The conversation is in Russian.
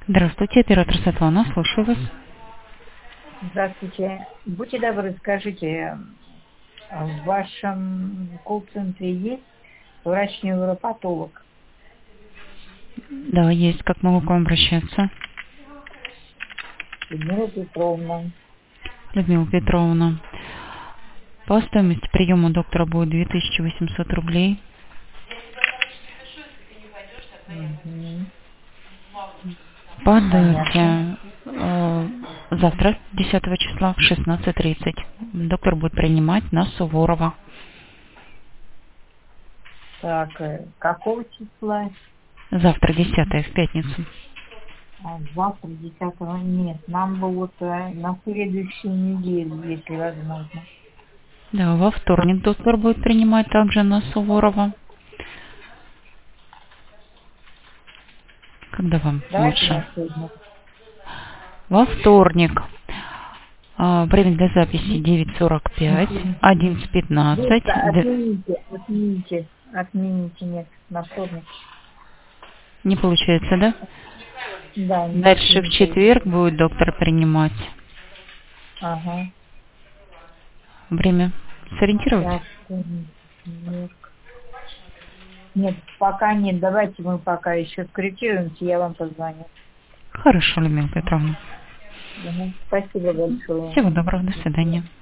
Здравствуйте, оператор Светлана, слушаю вас. Здравствуйте. Будьте добры, скажите, в вашем колл-центре есть врач-невропатолог? Да, есть, как могу к вам обращаться? Людмила Петровна. Людмила Петровна. По стоимости приема у доктора будет 2800 рублей. Угу. По Понятно. дате завтра, 10 числа, в 16:30. Доктор будет принимать на Суворова. Так, какого числа? Завтра, 10 в пятницу. Завтра, 10-го, нет. Нам бы вот на следующей неделе, если возможно. Да, во вторник доктор будет принимать также на Суворова. Когда вам Давайте лучше? на сегодня. Во вторник. Время для записи 9:45, Девушка, 11:15. отмените, нет, на вторник. Не получается, да? Да, нет, Дальше в не четверг получится. будет доктор принимать. Ага. Время сориентировать? Так, нет. Нет, пока нет. Давайте мы пока еще скорректируемся, я вам позвоню. Хорошо, Людмила Петровна. Спасибо большое. Всего доброго, до свидания.